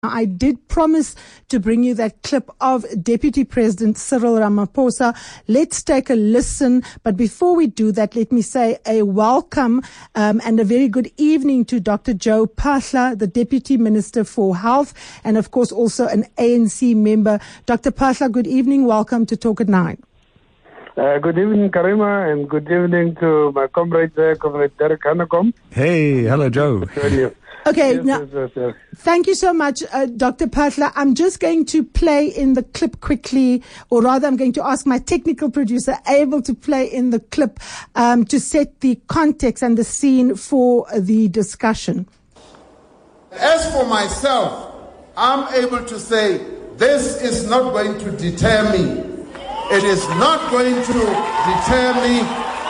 I did promise to bring you that clip of Deputy President Cyril Ramaphosa. Let's take a listen. But before we do that, let me say a welcome and a very good evening to Dr. Joe Phaahla, the Deputy Minister for Health, and of course also an ANC member. Dr. Phaahla, good evening. Welcome to Talk at 9. Good evening, Karima, and good evening to my comrade there, Comrade Derek Hanekom. Hey, hello, Joe. Okay, Yes, now, yes. thank you so much, Dr. Phaahla. I'm just going to play in the clip quickly, or rather I'm going to ask my technical producer, able to play in the clip to set the context and the scene for the discussion. As for myself, I'm able to say this is not going to deter me. It is not going to deter me.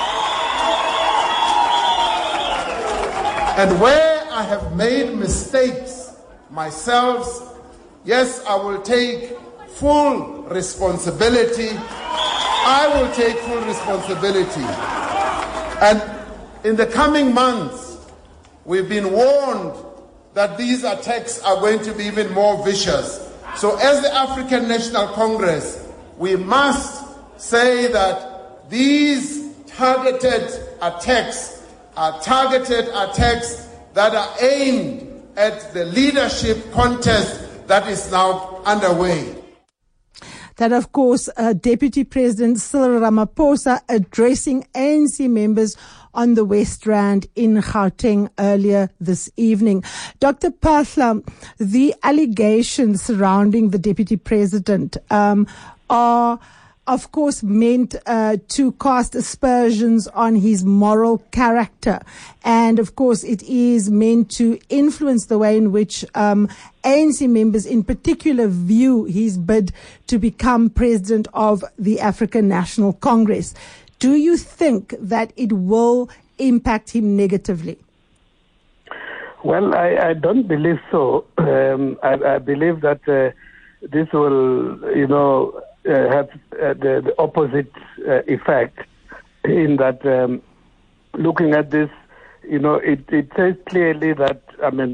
And where I have made mistakes myself, yes, I will take full responsibility. I will take full responsibility. And in the coming months, we've been warned that these attacks are going to be even more vicious. So as the African National Congress, we must say that these targeted attacks are targeted attacks that are aimed at the leadership contest that is now underway. That, of course, Deputy President Cyril Ramaphosa addressing ANC members on the West Rand in Gauteng earlier this evening. Dr. Phaahla, the allegations surrounding the Deputy President are of course meant to cast aspersions on his moral character. And of course it is meant to influence the way in which ANC members in particular view his bid to become president of the African National Congress. Do you think that it will impact him negatively? Well, I don't believe so. I believe that this will, have the opposite effect in that looking at this, it says clearly that,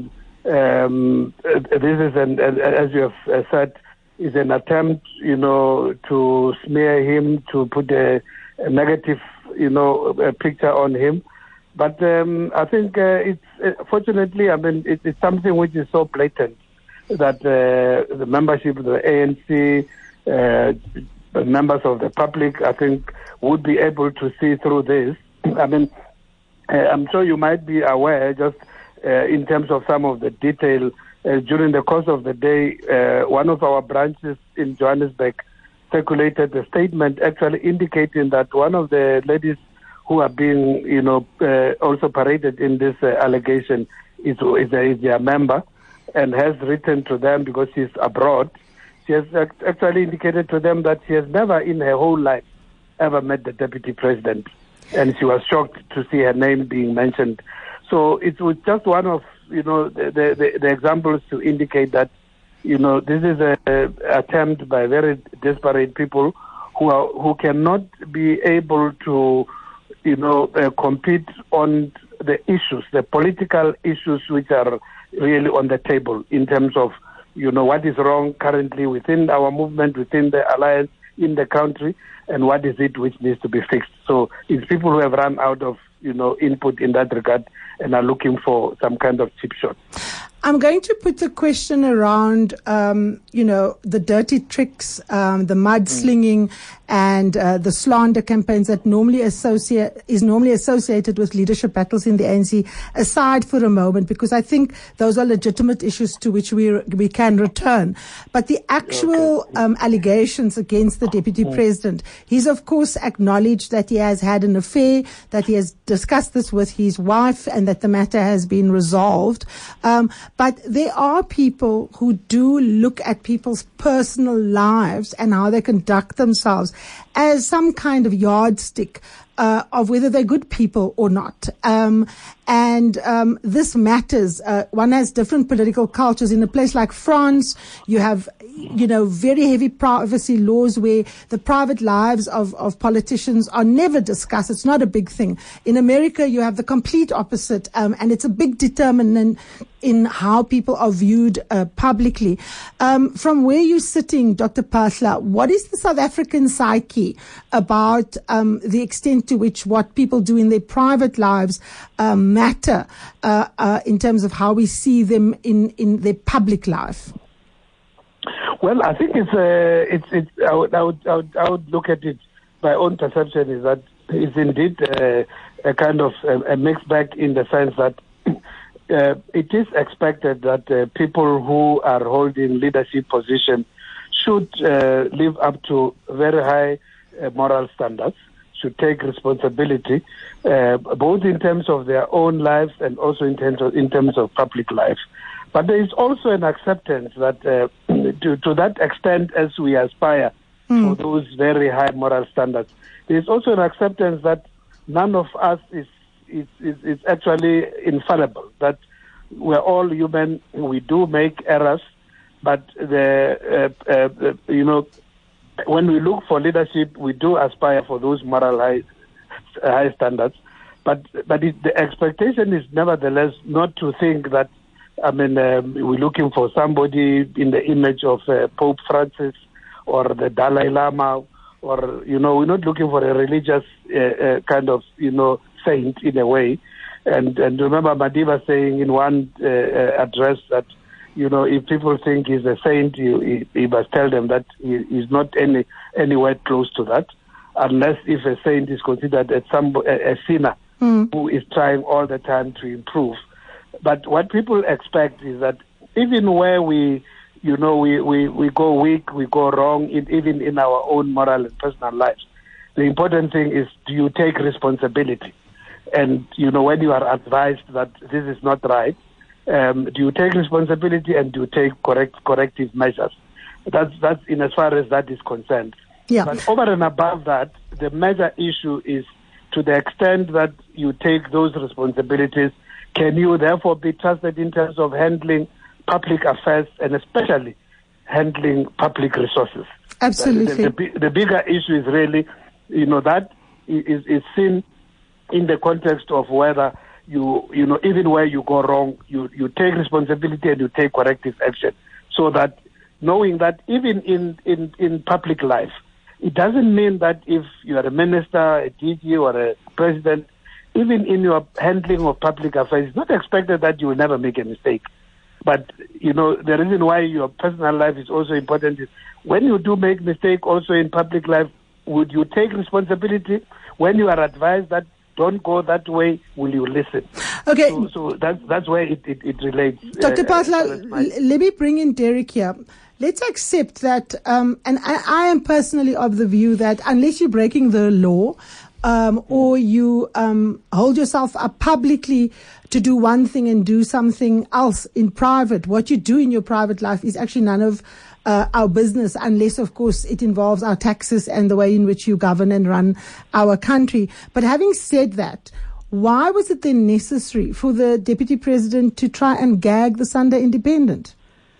this is, as you have said, is an attempt, to smear him, to put a negative, a picture on him. But I think it's, fortunately, it's something which is so blatant that the membership of the ANC, members of the public, I think, would be able to see through this. I'm sure you might be aware, just in terms of some of the detail, during the course of the day, one of our branches in Johannesburg circulated a statement actually indicating that one of the ladies who are being, also paraded in this allegation is their member and has written to them because she's abroad. She has actually indicated to them that she has never in her whole life ever met the Deputy President. And she was shocked to see her name being mentioned. So it was just one of, the examples to indicate that, this is an attempt by very desperate people who cannot be able to, compete on the issues, the political issues which are really on the table in terms of, what is wrong currently within our movement, within the alliance, in the country, and what is it which needs to be fixed. So it's people who have run out of, input in that regard and are looking for some kind of cheap shot. I'm going to put the question around, the dirty tricks, the mudslinging, and the slander campaigns that is normally associated with leadership battles in the ANC aside for a moment, because I think those are legitimate issues to which we can return. But the actual allegations against the Deputy President, he's of course acknowledged that he has had an affair, that he has discussed this with his wife, and that the matter has been resolved. But there are people who do look at people's personal lives and how they conduct themselves as some kind of yardstick of whether they're good people or not. This matters. One has different political cultures. In a place like France, you have, very heavy privacy laws where the private lives of politicians are never discussed. It's not a big thing. In America, you have the complete opposite, and it's a big determinant in how people are viewed publicly. From where you're sitting, Dr. Phaahla, what is the South African psyche about the extent to which what people do in their private lives matter in terms of how we see them in their public life? Well, I think I would look at it. My own perception is that it's indeed a kind of a mixed bag in the sense that it is expected that people who are holding leadership positions should live up to very high moral standards, should take responsibility, both in terms of their own lives and also in terms of public life. But there is also an acceptance that to that extent as we aspire for those very high moral standards, there is also an acceptance that none of us is actually infallible, that we're all human, we do make errors, but when we look for leadership, we do aspire for those moral high standards. But the expectation is nevertheless not to think that, we're looking for somebody in the image of Pope Francis or the Dalai Lama, or, we're not looking for a religious kind of, saint in a way. And remember Madiba saying in one address that, if people think he's a saint, he must tell them that he's not anywhere close to that, unless if a saint is considered a sinner who is trying all the time to improve. But what people expect is that even where we go weak, we go wrong, even in our own moral and personal lives, the important thing is, do you take responsibility? And, when you are advised that this is not right, do you take responsibility and do you take corrective measures? That's in as far as that is concerned. Yeah. But over and above that, the major issue is to the extent that you take those responsibilities, can you therefore be trusted in terms of handling public affairs and especially handling public resources? Absolutely. The bigger issue is really, that is seen in the context of whether even where you go wrong, you take responsibility and you take corrective action. So that knowing that even in public life, it doesn't mean that if you are a minister, a DG or a president, even in your handling of public affairs, it's not expected that you will never make a mistake. But, the reason why your personal life is also important is when you do make mistake also in public life, would you take responsibility? When you are advised that don't go that way, will you listen? Okay. So that's where it relates. Dr. Phaahla, let me bring in Derek here. Let's accept that, and I am personally of the view that unless you're breaking the law, or you hold yourself up publicly to do one thing and do something else in private, what you do in your private life is actually none of our business, unless, of course, it involves our taxes and the way in which you govern and run our country. But having said that, why was it then necessary for the Deputy President to try and gag the Sunday Independent?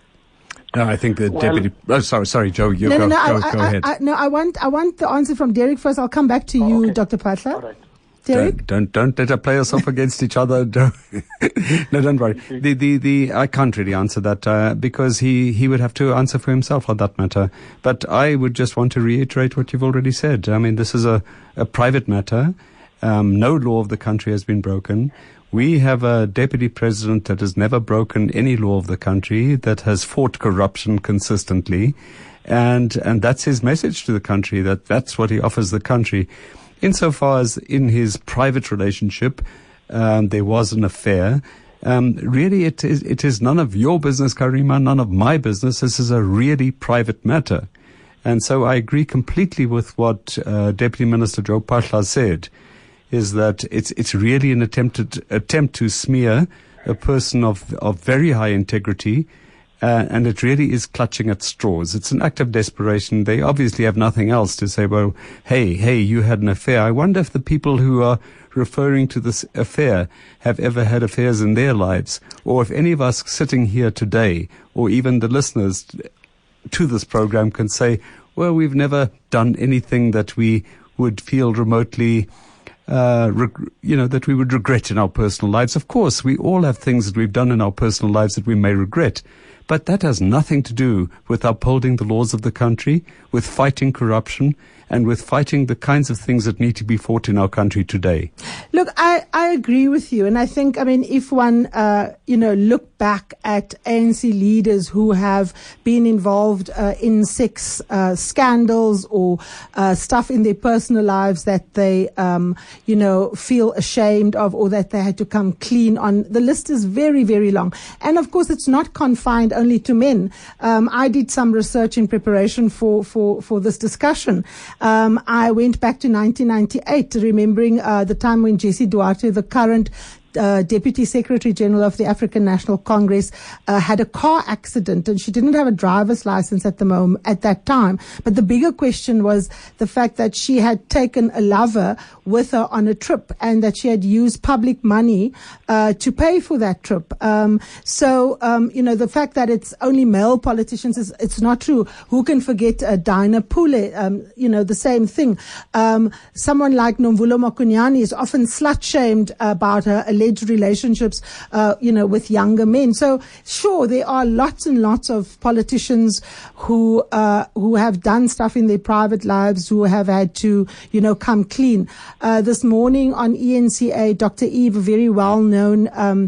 No, I think the deputy. Oh, sorry, Joe. Go ahead. I want the answer from Derek first. I'll come back to you, okay. Dr. Phaahla. All right. Derek? Don't let us play ourselves against each other. No, don't worry. I can't really answer that because he would have to answer for himself on that matter. But I would just want to reiterate what you've already said. I mean, this is a private matter. No law of the country has been broken. We have a deputy president that has never broken any law of the country, that has fought corruption consistently. And that's his message to the country, that's what he offers the country. Insofar as in his private relationship, there was an affair, really it is none of your business, Karima, none of my business. This is a really private matter. And so I agree completely with what Deputy Minister Joe Phaahla said, is that it's really an attempt to smear a person of very high integrity And it really is clutching at straws. It's an act of desperation. They obviously have nothing else to say, well, hey, you had an affair. I wonder if the people who are referring to this affair have ever had affairs in their lives, or if any of us sitting here today, or even the listeners to this program, can say, well, we've never done anything that we would feel remotely that we would regret in our personal lives. Of course, we all have things that we've done in our personal lives that we may regret. But that has nothing to do with upholding the laws of the country, with fighting corruption, and with fighting the kinds of things that need to be fought in our country today. Look, I agree with you. And I think, if one, look back at ANC leaders who have been involved in sex scandals or stuff in their personal lives that they, feel ashamed of, or that they had to come clean on, the list is very, very long. And of course, it's not confined only to men. I did some research in preparation for this discussion. I went back to 1998, remembering the time when Jessie Duarte, the current Deputy Secretary General of the African National Congress, had a car accident, and she didn't have a driver's license at that time. But the bigger question was the fact that she had taken a lover with her on a trip, and that she had used public money to pay for that trip. The fact that it's only male politicians it's not true. Who can forget Dinah Pule? The same thing. Someone like Nomvulo Mokunyane is often slut-shamed about her alleged relationships, with younger men. So, sure, there are lots and lots of politicians who have done stuff in their private lives, who have had to, come clean. This morning on ENCA, Dr. Eve, a very well-known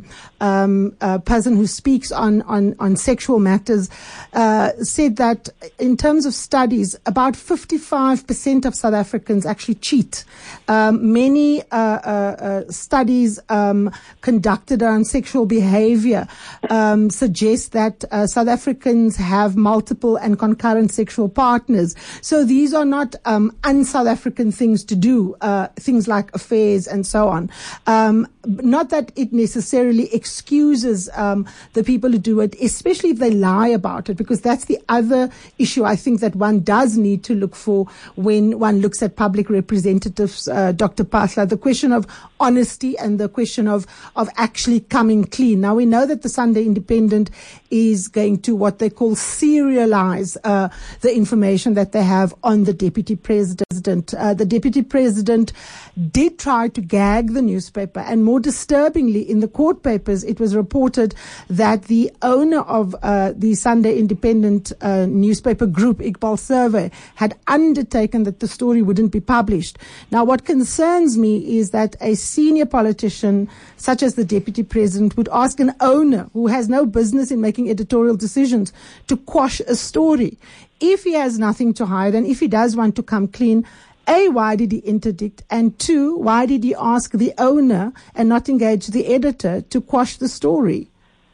person who speaks on sexual matters, said that in terms of studies, about 55% of South Africans actually cheat. Many studies conducted on sexual behavior suggest that South Africans have multiple and concurrent sexual partners. So these are not un-South African things to do, things like affairs and so on. Not that it necessarily excuses the people who do it, especially if they lie about it, because that's the other issue I think that one does need to look for when one looks at public representatives, Dr. Pasla, the question of honesty and the question of actually coming clean. Now, we know that the Sunday Independent is going to what they call serialize the information that they have on the Deputy President. The Deputy President did try to gag the newspaper, and more disturbingly, in the court papers, it was reported that the owner of the Sunday Independent newspaper group, Iqbal Survey, had undertaken that the story wouldn't be published. Now, what concerns me is that a senior politician, such as the Deputy President, would ask an owner who has no business in making editorial decisions to quash a story. If he has nothing to hide, and if he does want to come clean, A, why did he interdict? And two, why did he ask the owner and not engage the editor to quash the story?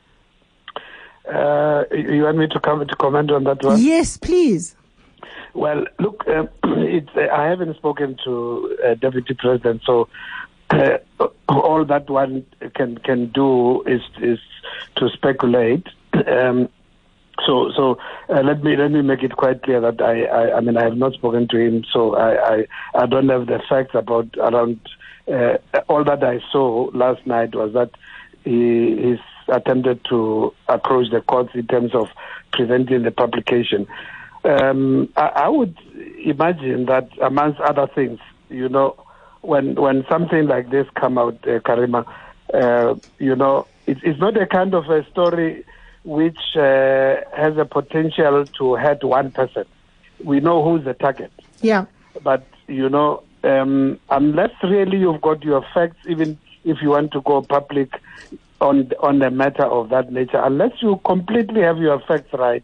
You want me to comment on that one? Yes, please. Well, look, I haven't spoken to Deputy President, so all that one can do is to speculate. So let me make it quite clear that I have not spoken to him, so I don't have the facts around all that I saw last night was that he's attempted to approach the courts in terms of preventing the publication. I would imagine that amongst other things, when something like this come out, Karima, it's not a kind of a story which has a potential to hurt one person. We know who's the target. Yeah. But, unless really you've got your facts, even if you want to go public on a matter of that nature, unless you completely have your facts right,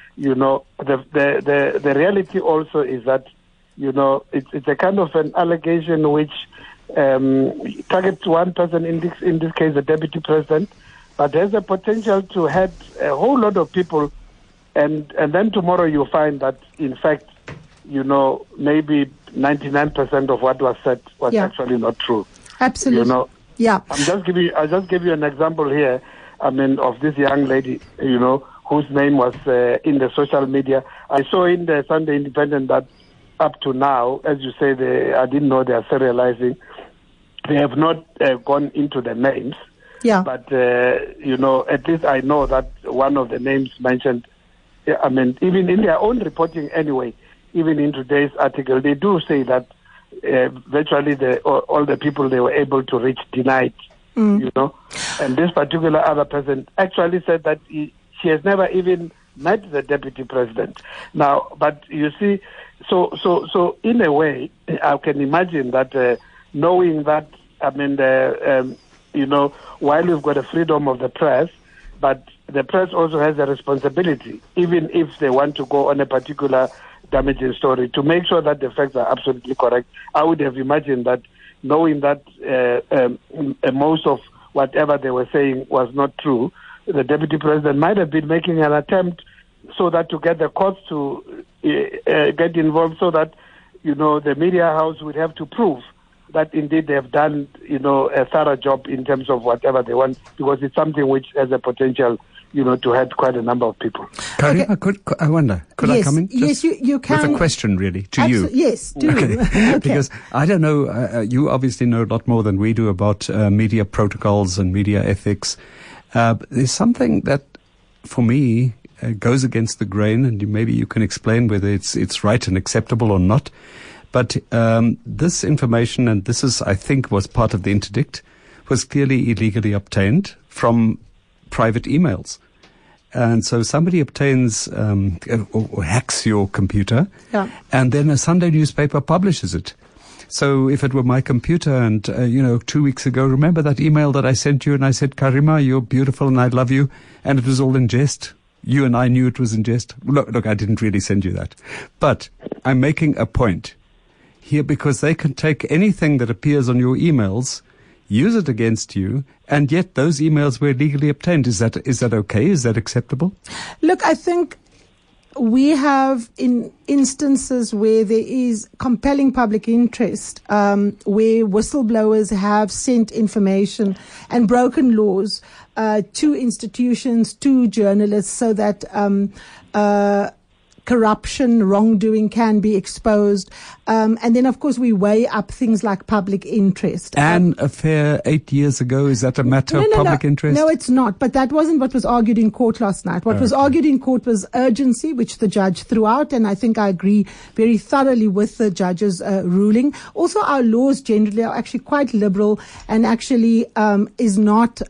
the reality also is that, it's a kind of an allegation which targets one person, in this case the Deputy President, but has a potential to hurt a whole lot of people, and then tomorrow you find that, in fact, maybe 99% of what was said was actually not true. Absolutely. I'll just give you an example here, of this young lady, who whose name was in the social media. I saw in the Sunday Independent that up to now, as you say, I didn't know they are serializing. They have not gone into the names. Yeah. But, at least I know that one of the names mentioned, even in their own reporting anyway, even in today's article, they do say that virtually all the people they were able to reach denied, And this particular other person actually said that she has never even met the deputy president. Now, but you see, so in a way, I can imagine that knowing that, while we've got a freedom of the press, but the press also has a responsibility, even if they want to go on a particular damaging story, to make sure that the facts are absolutely correct. I would have imagined that, knowing that most of whatever they were saying was not true, the deputy president might have been making an attempt so that to get the courts to get involved, so that, the media house would have to prove that indeed they have done, a thorough job in terms of whatever they want, because it's something which has a potential, to hurt quite a number of people. Karima, I wonder, could I come in? Yes, you can. With a question, really, to you. Yes, do. Okay. Because I don't know, you obviously know a lot more than we do about media protocols and media ethics. There's something that, for me, goes against the grain, and maybe you can explain whether it's right and acceptable or not. But this information, and this is, I think, was part of the interdict, was clearly illegally obtained from private emails. And so somebody obtains or hacks your computer, and then a Sunday newspaper publishes it. So if it were my computer and, 2 weeks ago, remember that email that I sent you and I said, Karima, you're beautiful and I love you, and it was all in jest. You and I knew it was in jest. Look, I didn't really send you that. But I'm making a point here, because they can take anything that appears on your emails, use it against you, and yet those emails were legally obtained. Is that okay? Is that acceptable? Look, I think we have in instances where there is compelling public interest, where whistleblowers have sent information and broken laws to institutions, to journalists, so that corruption, wrongdoing can be exposed. And then, of course, we weigh up things like public interest. An affair 8 years ago, is that a matter of public interest? No, it's not. But that wasn't what was argued in court last night. What was argued in court was urgency, which the judge threw out. And I think I agree very thoroughly with the judge's ruling. Also, our laws generally are actually quite liberal, and actually is not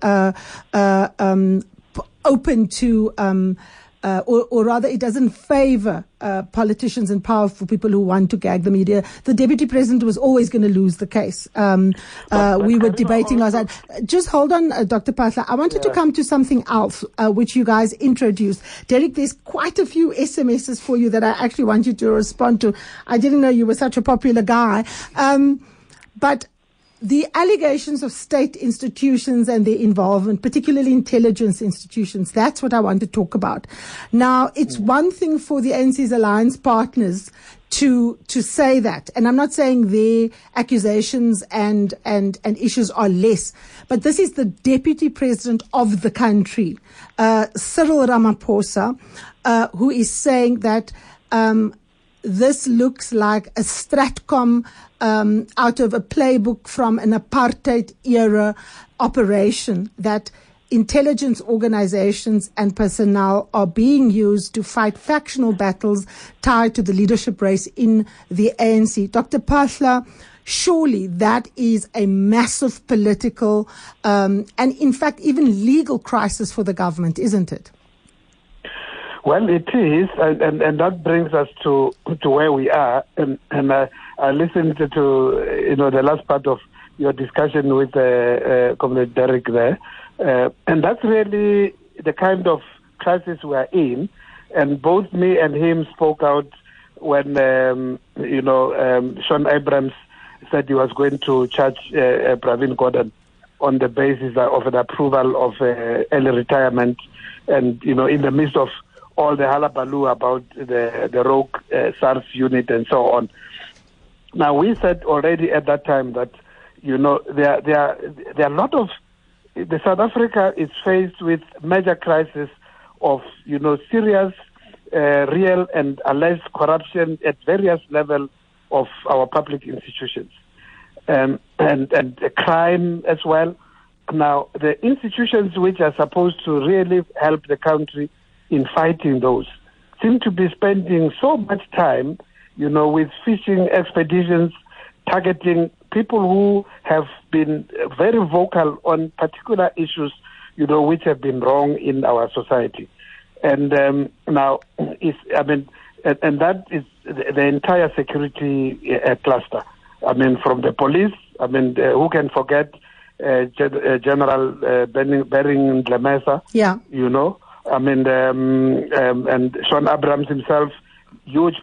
open to or rather it doesn't favor politicians and powerful people who want to gag the media. The deputy president was always going to lose the case. We were debating last night. Just hold on, Dr. Phahla. I wanted to come to something else, which you guys introduced. Derek, there's quite a few SMSs for you that I actually want you to respond to. I didn't know you were such a popular guy. But the allegations of state institutions and their involvement, particularly intelligence institutions, that's what I want to talk about. Now, it's one thing for the ANC's alliance partners to say that, and I'm not saying their accusations and issues are less, but this is the deputy president of the country, Cyril Ramaphosa, who is saying that this looks like a Stratcom out of a playbook from an apartheid-era operation, that intelligence organizations and personnel are being used to fight factional battles tied to the leadership race in the ANC. Dr. Phahla, surely that is a massive political and, in fact, even legal crisis for the government, isn't it? Well, it is, and that brings us to where we are. And I listened to the last part of your discussion with Comrade Derek there, and that's really the kind of crisis we are in. And both me and him spoke out when Shaun Abrahams said he was going to charge Pravin Gordhan on the basis of an approval of early retirement, and in the midst of all the hullabaloo about the rogue SARS unit and so on. Now, we said already at that time that, there are a lot of, the South Africa is faced with major crisis of, serious, real and alleged corruption at various levels of our public institutions, and crime as well. Now, the institutions which are supposed to really help the country in fighting those seem to be spending so much time, with fishing expeditions, targeting people who have been very vocal on particular issues, which have been wrong in our society. And now, and that is the entire security cluster. From the police, who can forget General Bering Ndlemesa? Yeah. And Shaun Abrahams himself, huge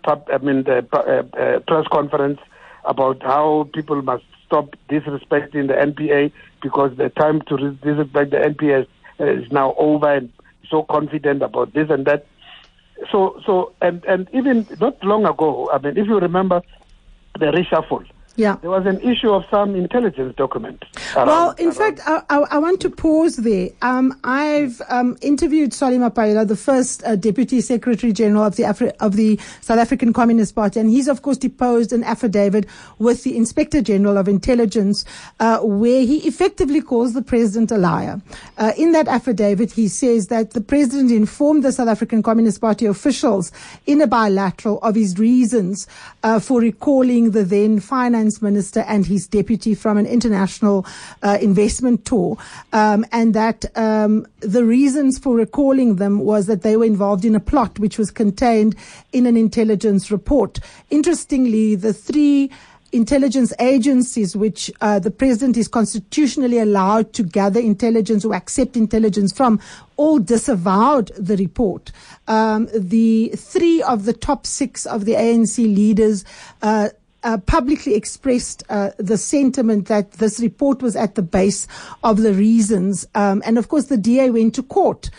press conference about how people must stop disrespecting the NPA because the time to disrespect the NPA is now over, and so confident about this and that. So and even not long ago, if you remember the reshuffle, yeah, there was an issue of some intelligence document. In fact, I want to pause there. I've interviewed Solly Mapaila, the first Deputy Secretary General of the South African Communist Party, and he's of course deposed an affidavit with the Inspector General of Intelligence, where he effectively calls the President a liar. In that affidavit, he says that the President informed the South African Communist Party officials in a bilateral of his reasons for recalling the then Finance Minister and his deputy from an international investment tour, and that the reasons for recalling them was that they were involved in a plot which was contained in an intelligence report. Interestingly, the three intelligence agencies which the President is constitutionally allowed to gather intelligence or accept intelligence from all disavowed the report. The three of the top six of the ANC leaders publicly expressed the sentiment that this report was at the base of the reasons, and of course the DA went to court.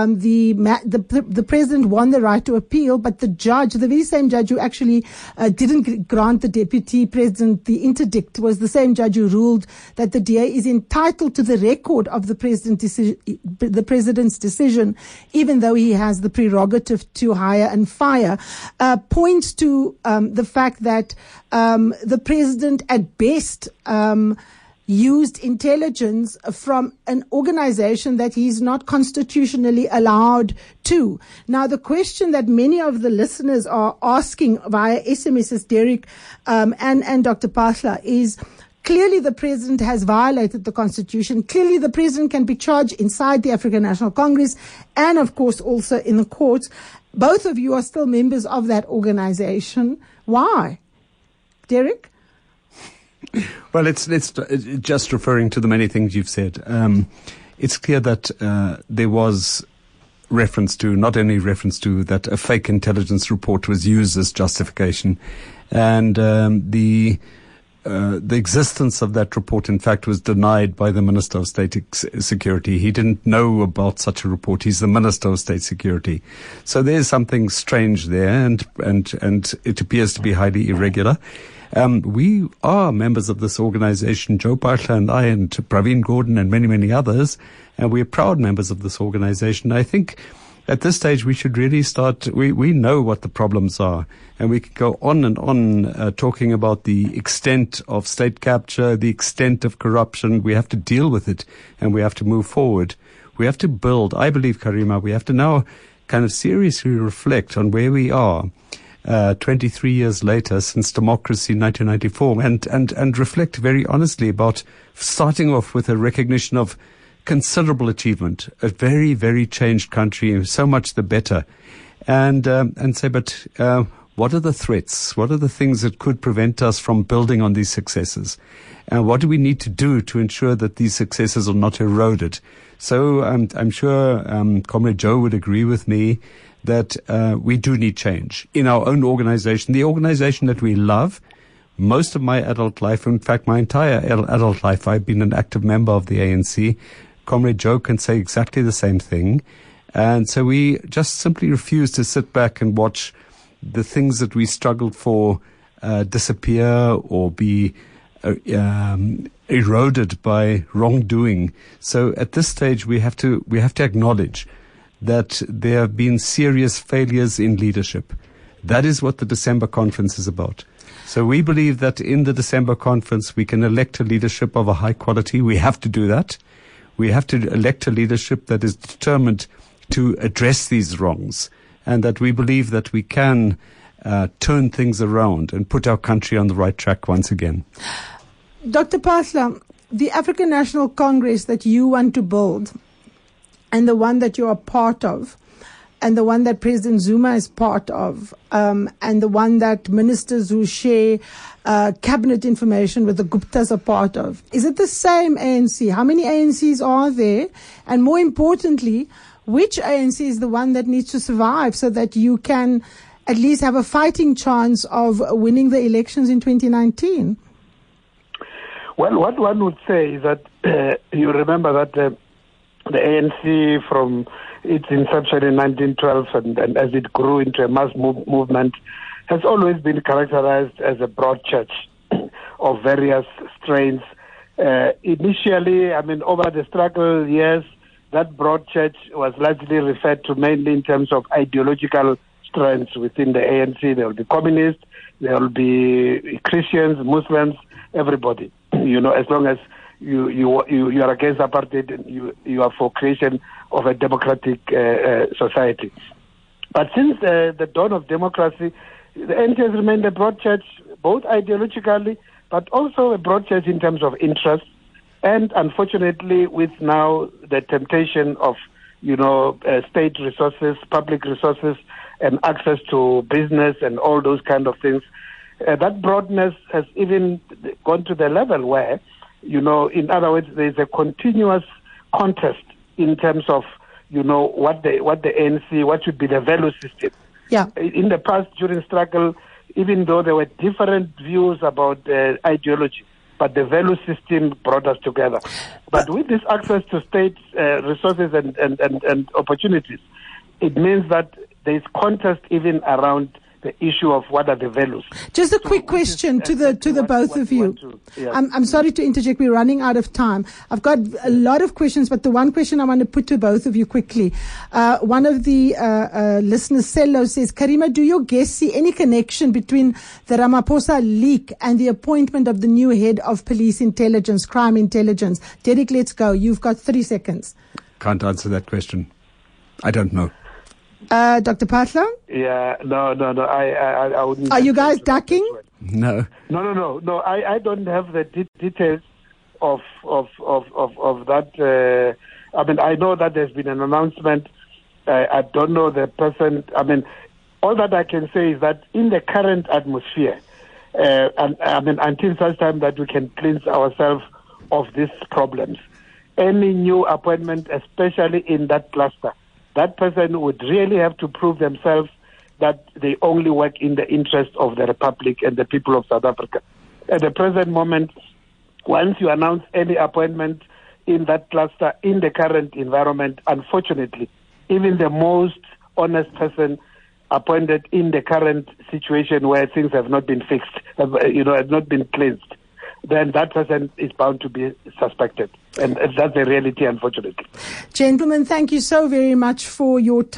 The President won the right to appeal, but the judge, the very same judge who actually didn't grant the Deputy President the interdict, was the same judge who ruled that the DA is entitled to the record of the President's decision, even though he has the prerogative to hire and fire. Points to the fact that the President at best used intelligence from an organization that he's not constitutionally allowed to. Now, the question that many of the listeners are asking via SMSs, Derek and Dr. Pahla, is clearly the President has violated the Constitution. Clearly the President can be charged inside the African National Congress and, of course, also in the courts. Both of you are still members of that organization. Why? Derek? Well, it's just referring to the many things you've said. It's clear that there was not only reference to that a fake intelligence report was used as justification, and the existence of that report, in fact, was denied by the Minister of State Security. He didn't know about such a report. He's the Minister of State Security. So there's something strange there, and it appears to be highly irregular. We are members of this organization, Joe Pahla and I and Praveen Gordhan and many, many others, and we're proud members of this organization. I think at this stage we should really we know what the problems are, and we can go on and on talking about the extent of state capture, the extent of corruption. We have to deal with it, and we have to move forward. We have to build, I believe, Karima, we have to now kind of seriously reflect on where we are 23 years later since democracy in 1994, and reflect very honestly about starting off with a recognition of considerable achievement, a very, very changed country, so much the better, and say, but what are the threats? What are the things that could prevent us from building on these successes? And what do we need to do to ensure that these successes are not eroded? So I'm sure Comrade Joe would agree with me that we do need change in our own organization, the organization that we love. Most of my adult life, in fact, my entire adult life, I've been an active member of the ANC. Comrade Joe can say exactly the same thing. And so we just simply refuse to sit back and watch the things that we struggled for disappear or be eroded by wrongdoing. So at this stage, we have to acknowledge that there have been serious failures in leadership. That is what the December conference is about. So we believe that in the December conference we can elect a leadership of a high quality. We have to do that. We have to elect a leadership that is determined to address these wrongs, and that we believe that we can turn things around and put our country on the right track once again. Dr. Phaahla, the African National Congress that you want to build, and the one that you are part of, and the one that President Zuma is part of, and the one that ministers who share cabinet information with the Guptas are part of, is it the same ANC? How many ANCs are there? And more importantly, which ANC is the one that needs to survive so that you can at least have a fighting chance of winning the elections in 2019? Well, what one would say is that you remember that the ANC from its inception in 1912 and as it grew into a mass movement has always been characterized as a broad church of various strains. Initially, over the struggle years, that broad church was largely referred to mainly in terms of ideological strands within the ANC. There will be communists, there will be Christians, Muslims, everybody. As long as you are against apartheid, you are for creation of a democratic society. But since the dawn of democracy, the ANC has remained a broad church, both ideologically, but also a broad church in terms of interest. And unfortunately, with now the temptation of, state resources, public resources, and access to business and all those kind of things, that broadness has even gone to the level where, in other words, there is a continuous contest in terms of, what the ANC, what should be the value system. Yeah. In the past, during struggle, even though there were different views about ideology, but the value system brought us together. But with this access to state resources and opportunities, it means that there is contest even around the issue of what are the values. Just a quick question to the both of you. I'm sorry to interject. We're running out of time. I've got a lot of questions, but the one question I want to put to both of you quickly. One of the listeners, Sello, says, Karima, do your guests see any connection between the Ramaphosa leak and the appointment of the new head of police intelligence, crime intelligence? Derek, let's go. You've got 3 seconds. Can't answer that question. I don't know. Dr. Phaahla? Yeah, no. I wouldn't. Are you guys ducking? No. No. I don't have the details of that. I know that there's been an announcement. I don't know the person. All that I can say is that in the current atmosphere, until such time that we can cleanse ourselves of these problems, any new appointment, especially in that cluster, that person would really have to prove themselves that they only work in the interest of the Republic and the people of South Africa. At the present moment, once you announce any appointment in that cluster, in the current environment, unfortunately, even the most honest person appointed in the current situation where things have not been fixed, have not been cleansed, then that person is bound to be suspected. And that's the reality, unfortunately. Gentlemen, thank you so very much for your time.